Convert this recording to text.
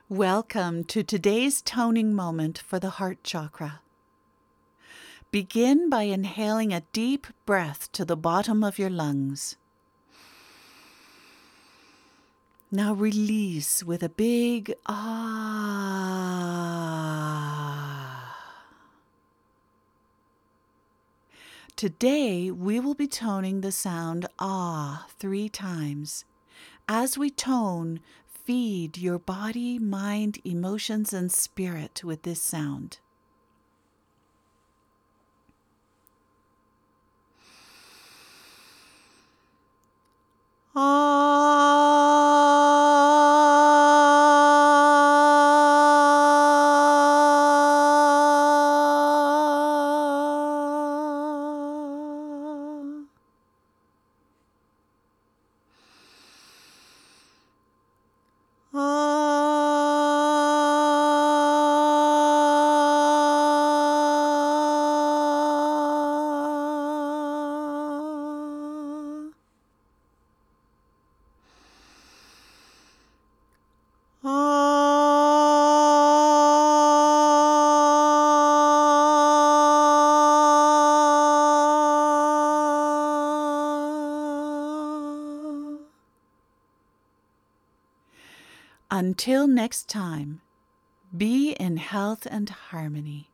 Welcome to today's toning moment for the heart chakra. Begin by inhaling a deep breath to the bottom of your lungs. Now release with a big ah. Today we will be toning the sound ah 3 times. As we tone, feed your body, mind, emotions, and spirit with this sound. Until next time, be in health and harmony.